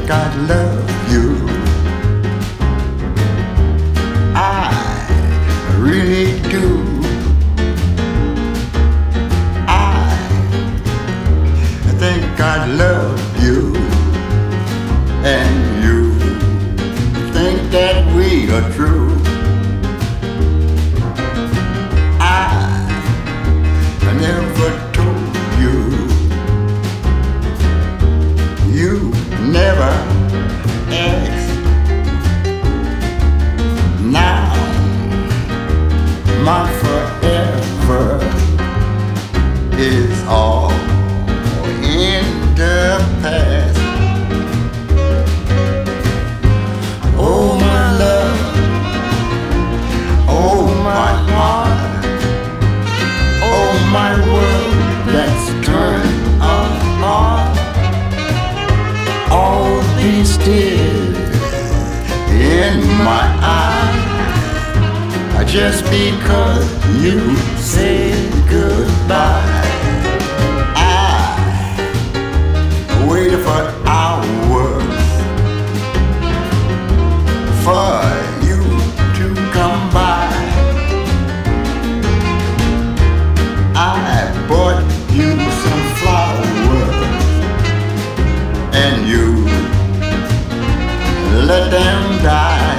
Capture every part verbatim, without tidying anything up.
think I love you. I really do. I think I love you, and you think that we are true. I never told you. You never asked. Now my forever is all in the past. Oh my love, oh my heart, oh my world that's turned apart. All these tears in my eyes are just because you said goodbye. I waited for hours for you to come by. I bought you some flowers, and you let them die.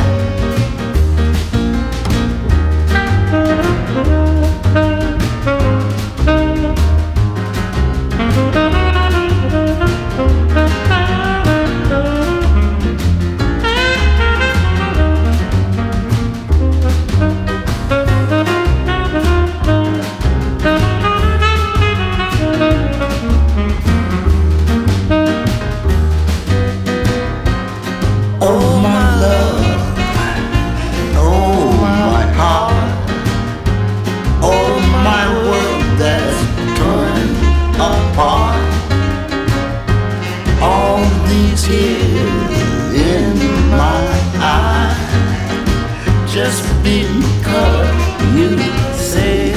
Oh my love, oh my heart, oh my world that's turned apart. All these tears in my eyes just because you say